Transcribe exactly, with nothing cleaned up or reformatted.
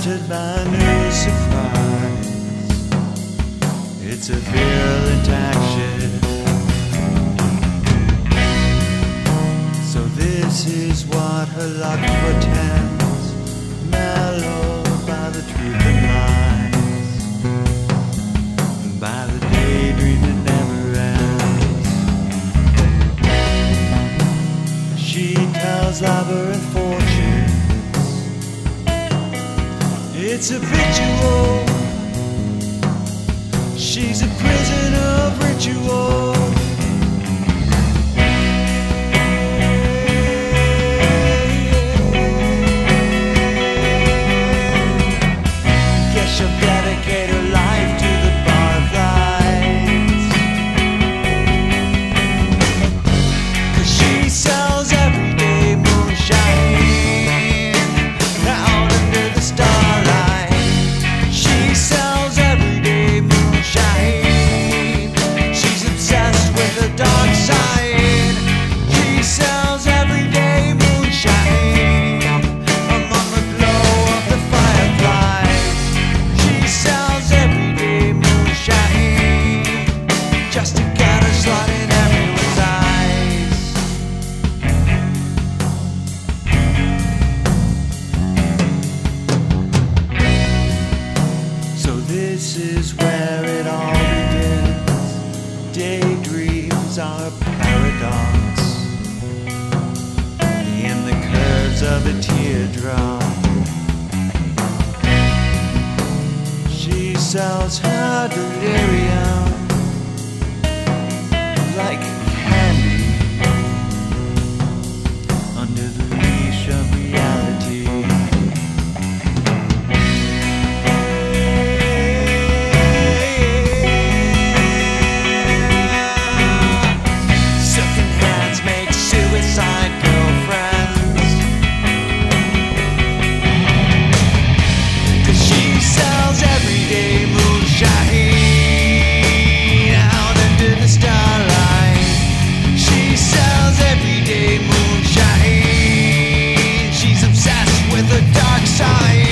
flattered by a new surprise. It's a virulent action. So this is what her luck portends, mellowed by the truth and lies, by the daydream that never ends. She tells labyrinth fortunes. It's habitual. She's a prisoner of ritual. Guess she'll dedicate her life to the barflies, 'cause she sells everyday moonshine out under the starlight. She sells everyday moonshine. She's obsessed with the dark side. She sells everyday moonshine among the glow of the fireflies. She sells everyday moonshine just to get her slot in everyone's eyes. So this is where it all begins. Daydreams are a paradox in the curves of a teardrop. She sells her delirium like candy under the leash of reality. Silken hands make suicide girlfriends, 'cause she sells everyday moonshine out under the starlight. She sells everyday moonshine. She's obsessed with the dark side.